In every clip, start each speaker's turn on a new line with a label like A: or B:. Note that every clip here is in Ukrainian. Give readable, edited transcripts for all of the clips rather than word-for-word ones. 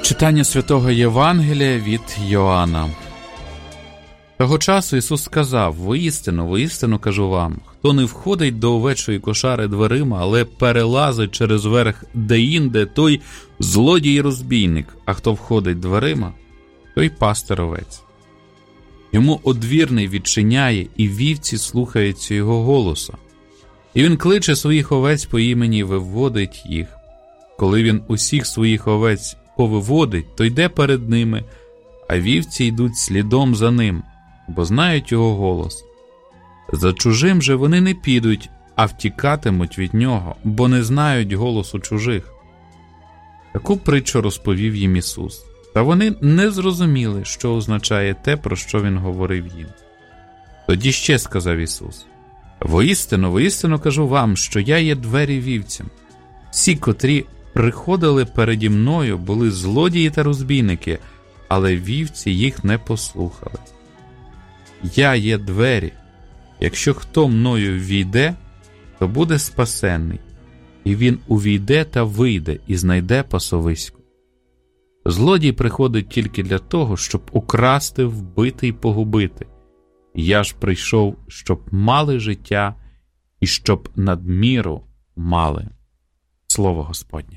A: Читання Святого Євангелія від Йоанна. Того часу Ісус сказав: воістину кажу вам, хто не входить до овечої кошари дверима, але перелазить через верх деінде, той злодій і розбійник, а хто входить дверима, той пастир овець. Йому одвірний відчиняє, і вівці слухаються його голоса. І він кличе своїх овець по імені і виводить їх. Коли він усіх своїх овець повиводить, то йде перед ними, а вівці йдуть слідом за ним, бо знають його голос. За чужим же вони не підуть, а втікатимуть від нього, бо не знають голосу чужих. Таку притчу розповів їм Ісус. Та вони не зрозуміли, що означає те, про що Він говорив їм. Тоді ще сказав Ісус: воістину кажу вам, що я є двері вівцям. Всі, котрі приходили переді мною, були злодії та розбійники, але вівці їх не послухали. Я є двері. Якщо хто мною ввійде, то буде спасенний, і він увійде та вийде і знайде пасовисько. Злодій приходить тільки для того, щоб украсти, вбити й погубити. Я ж прийшов, щоб мали життя і щоб надміру мали. Слово Господнє.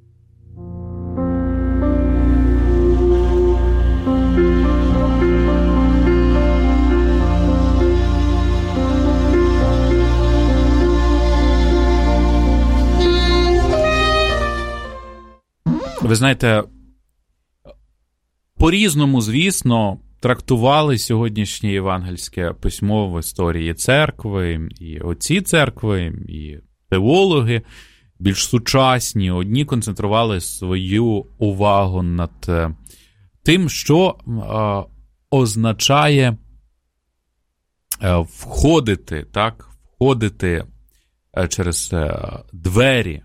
A: Ви знаєте, по-різному, звісно, трактували сьогоднішнє євангельське письмо в історії церкви, і отці церкви, і теологи більш сучасні. Одні концентрували свою увагу над тим, що означає входити через двері.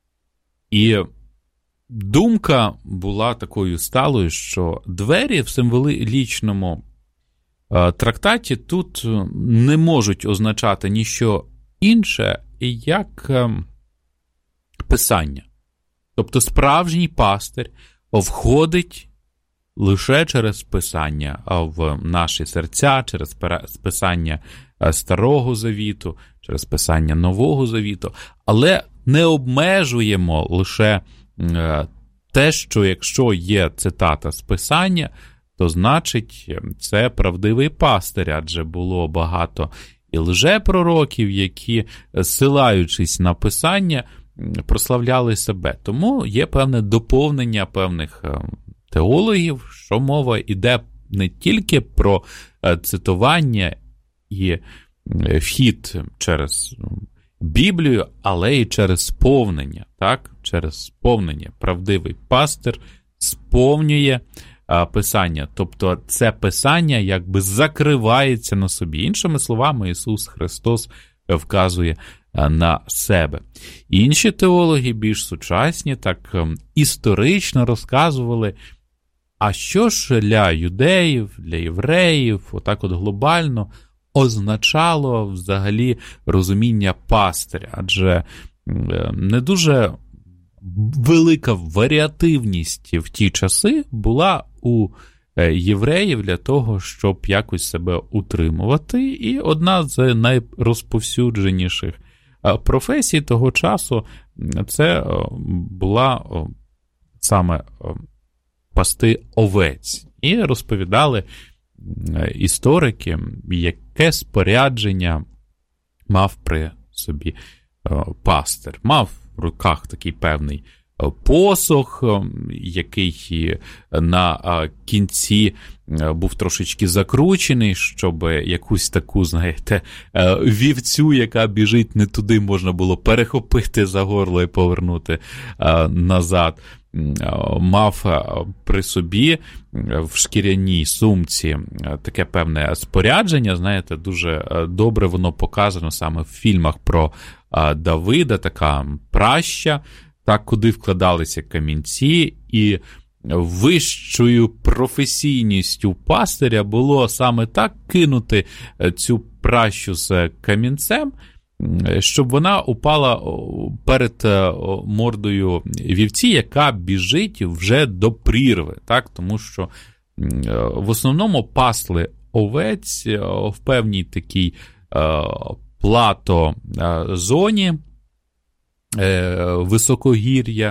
A: І думка була такою сталою, що двері в символічному трактаті тут не можуть означати ніщо інше, як Писання. Тобто справжній пастир входить лише через Писання в наші серця, через Писання Старого Завіту, через Писання Нового Завіту, але не обмежуємо лише те, що якщо є цитата з Писання, то значить це правдивий пастир, адже було багато і лжепророків, які, силаючись на Писання, прославляли себе. Тому є певне доповнення певних теологів, що мова йде не тільки про цитування і вхід через Біблію, але й через сповнення. Так? Через сповнення. Правдивий пастир сповнює Писання. Тобто це Писання якби закривається на собі. Іншими словами, Ісус Христос вказує на себе. Інші теологи, більш сучасні, так історично розказували, а що ж для юдеїв, для євреїв, отак от глобально означало взагалі розуміння пастиря, адже не дуже велика варіативність в ті часи була у євреїв для того, щоб якось себе утримувати, і одна з найрозповсюдженіших професій того часу це була саме пасти овець. І розповідали історики, яке спорядження мав при собі пастир. Мав в руках такий певний посох, який на кінці був трошечки закручений, щоб якусь таку, знаєте, вівцю, яка біжить не туди, можна було перехопити за горло і повернути назад. Мав при собі в шкіряній сумці таке певне спорядження, знаєте, дуже добре воно показано саме в фільмах про Давида, така праща, так, куди вкладалися камінці, і вищою професійністю пастиря було саме так кинути цю пращу з камінцем, щоб вона упала перед мордою вівці, яка біжить вже до прірви, так? Тому що в основному пасли овець в певній такій плато-зоні, високогір'я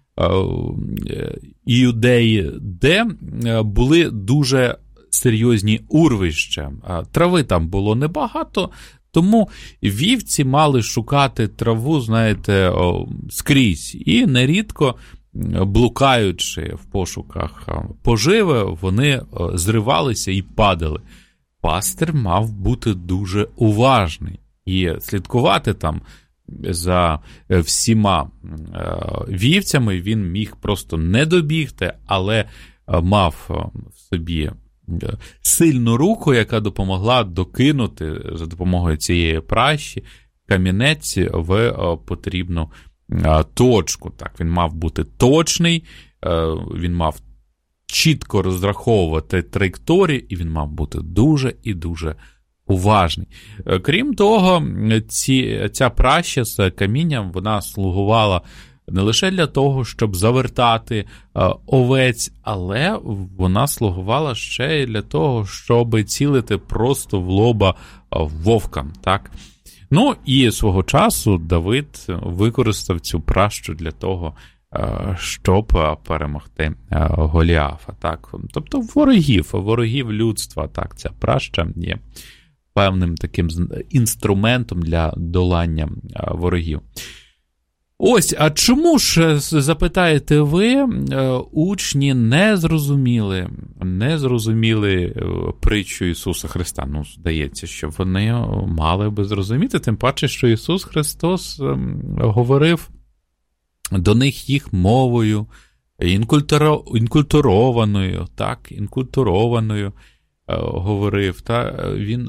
A: Іудеї, де були дуже серйозні урвища. Трави там було небагато, тому вівці мали шукати траву, знаєте, скрізь. І нерідко, блукаючи в пошуках поживи, вони зривалися і падали. Пастир мав бути дуже уважний і слідкувати там за всіма вівцями. Він міг просто не добігти, але мав в собі сильну руку, яка допомогла докинути за допомогою цієї пращі камінець в потрібну точку. Так, він мав бути точний, він мав чітко розраховувати траєкторію, і він мав бути дуже і дуже уважний. Крім того, ця праща з камінням, вона слугувала не лише для того, щоб завертати овець, але вона слугувала ще й для того, щоб цілити просто в лоба вовкам, так? Ну, і свого часу Давид використав цю пращу для того, щоб перемогти Голіафа, так? Тобто ворогів людства, так? Ця праща є певним таким інструментом для долання ворогів. Ось, а чому ж, запитаєте ви, учні не зрозуміли притчу Ісуса Христа? Ну, здається, що вони мали би зрозуміти, тим паче, що Ісус Христос говорив до них їх мовою, інкультурованою, говорив, та він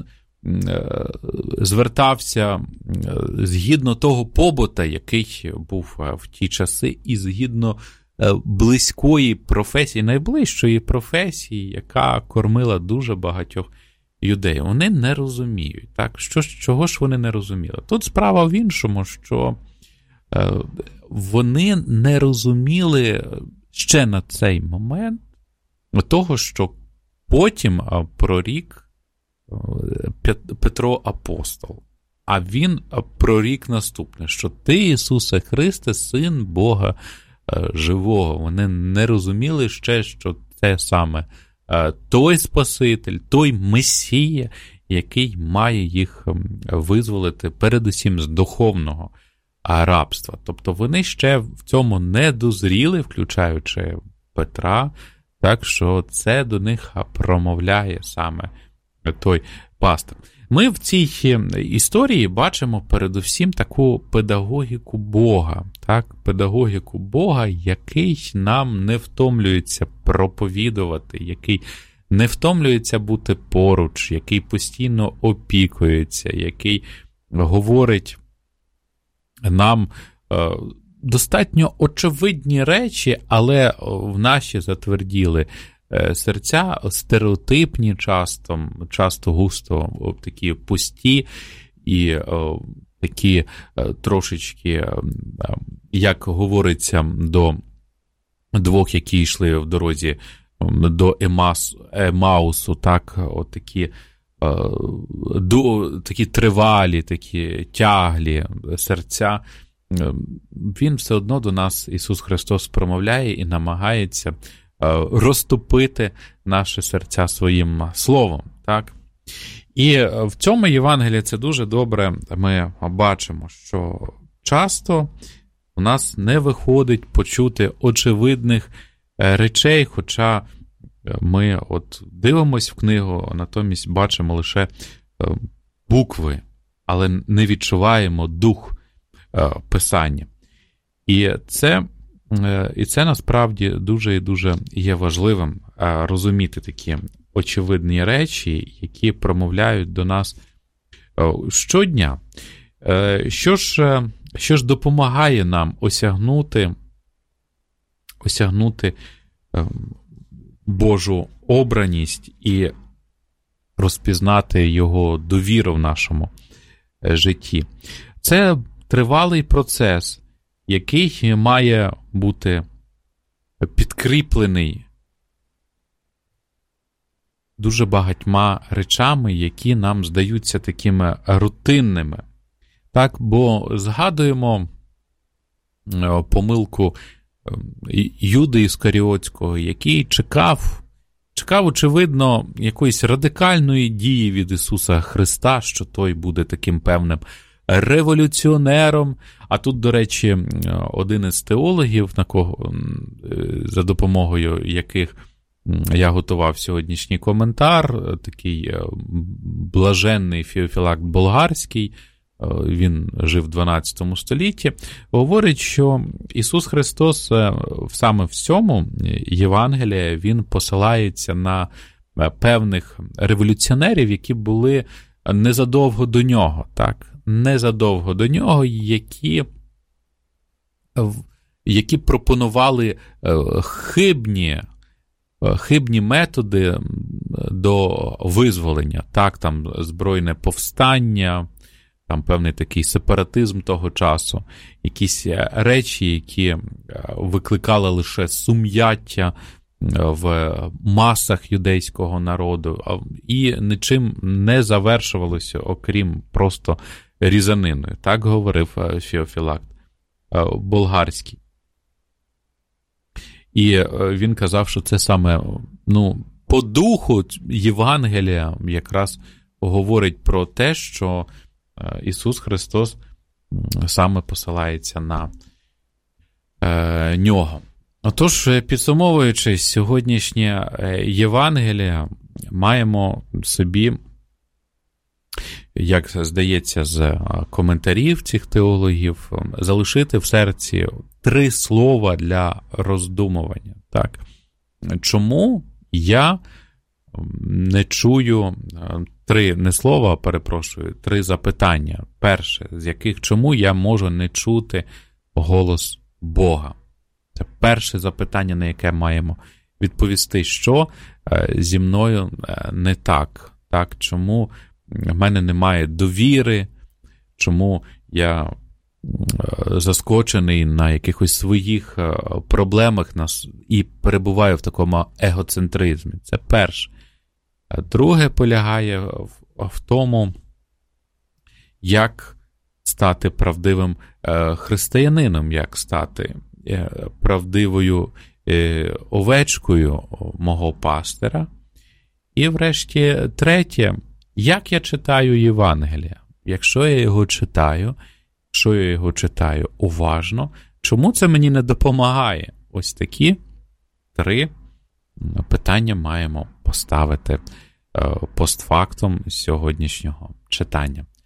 A: звертався згідно того побута, який був в ті часи, і згідно близької професії, найближчої професії, яка кормила дуже багатьох юдеїв. Вони не розуміють. Так? Чого ж вони не розуміли? Тут справа в іншому, що вони не розуміли ще на цей момент того, що потім прорік Петро апостол. А він прорік наступне, що ти, Ісусе Христе, Син Бога живого. Вони не розуміли ще, що це саме той Спаситель, той Месія, який має їх визволити передусім з духовного рабства. Тобто вони ще в цьому не дозріли, включаючи Петра, так що це до них промовляє саме той пастир. Ми в цій історії бачимо передусім таку педагогіку Бога, так? Педагогіку Бога, який нам не втомлюється проповідувати, який не втомлюється бути поруч, який постійно опікується, який говорить нам достатньо очевидні речі, але в наші затверділи серця, стереотипні часто густо такі пусті і такі трошечки, як говориться, до двох, які йшли в дорозі до Емаусу, так, такі тривалі, такі тяглі серця. Він все одно до нас, Ісус Христос, промовляє і намагається розтопити наші серця своїм словом, так? І в цьому Євангелії це дуже добре ми бачимо, що часто у нас не виходить почути очевидних речей, хоча ми от дивимось в книгу, натомість бачимо лише букви, але не відчуваємо дух Писання. І це насправді дуже і дуже є важливим розуміти такі очевидні речі, які промовляють до нас щодня. Що ж допомагає нам осягнути Божу обраність і розпізнати Його довіру в нашому житті? Це тривалий процес, який має бути підкріплений дуже багатьма речами, які нам здаються такими рутинними. Так, бо згадуємо помилку Юди Іскаріотського, який чекав, очевидно, якоїсь радикальної дії від Ісуса Христа, що той буде таким певним революціонером. А тут, до речі, один із теологів, за допомогою яких я готував сьогоднішній коментар, такий блаженний Феофілакт Болгарський, він жив в 12 столітті, говорить, що Ісус Христос саме в цьому Євангелії, він посилається на певних революціонерів, які були незадовго до нього, так? Незадовго до нього, які пропонували хибні методи до визволення, так, там збройне повстання, там певний такий сепаратизм того часу, якісь речі, які викликали лише сум'яття в масах юдейського народу, і нічим не завершувалося, окрім просто різаниною. Так говорив Феофілакт Болгарський. І він казав, що це саме, по духу Євангелія якраз говорить про те, що Ісус Христос саме посилається на нього. Отож, підсумовуючи сьогоднішнє Євангеліє, маємо собі, як здається з коментарів цих теологів, залишити в серці 3 слова для роздумування. Так? Чому я не чую 3 запитання. Перше, з яких чому я можу не чути голос Бога? Це перше запитання, на яке маємо відповісти, що зі мною не так. Так? Чому в мене немає довіри, чому я заскочений на якихось своїх проблемах і перебуваю в такому егоцентризмі. Це перше. Друге полягає в тому, як стати правдивим християнином, як стати правдивою овечкою мого пастира. І врешті третє, як я читаю Євангелія. Якщо я його читаю уважно, чому це мені не допомагає? Ось такі 3 питання маємо поставити постфактум сьогоднішнього читання.